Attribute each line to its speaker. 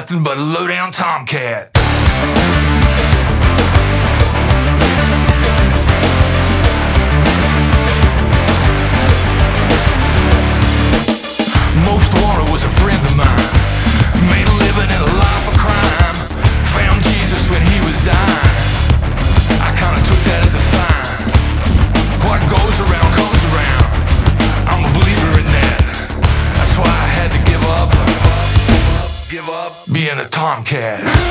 Speaker 1: nothing but a low-down tomcat. Most wanted was a friend of mine. Made a living in a life of crime. Found Jesus when he was dying. I kinda took that as a sign. What goes around comes around. I'm a believer in that. That's why I had to give up being a tomcat.